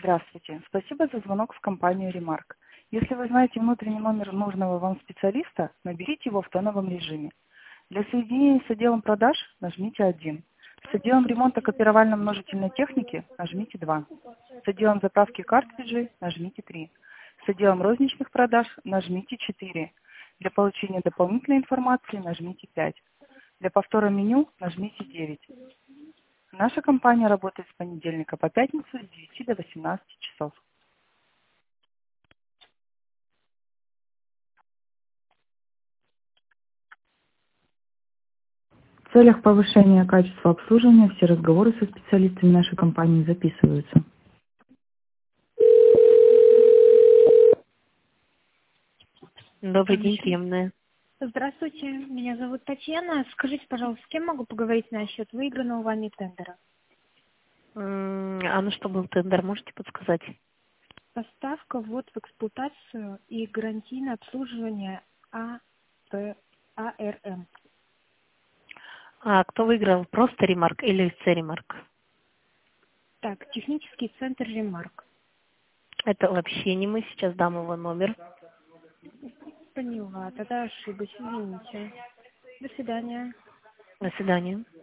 Здравствуйте. Спасибо за звонок в компанию Remark. Если вы знаете внутренний номер нужного вам специалиста, наберите его в тоновом режиме. Для соединения с отделом продаж нажмите 1. С отделом ремонта копировально-множительной техники нажмите 2. С отделом заправки картриджей нажмите 3. С отделом розничных продаж нажмите 4. Для получения дополнительной информации нажмите 5. Для повтора меню нажмите 9. Наша компания работает с понедельника по пятницу с 9 до 18 часов. В целях повышения качества обслуживания все разговоры со специалистами нашей компании записываются. Добрый день, приемная. Здравствуйте, меня зовут Татьяна. Скажите, пожалуйста, с кем могу поговорить насчет выигранного вами тендера? А на что был тендер, можете подсказать? Поставка, ввод в эксплуатацию и гарантийное обслуживание АРМ. А кто выиграл? Просто Ремарк или Ремарк? Так, технический центр Ремарк. Это вообще не мы, сейчас дам его номер. Поняла, тогда ошиблась, извините. До свидания. До свидания.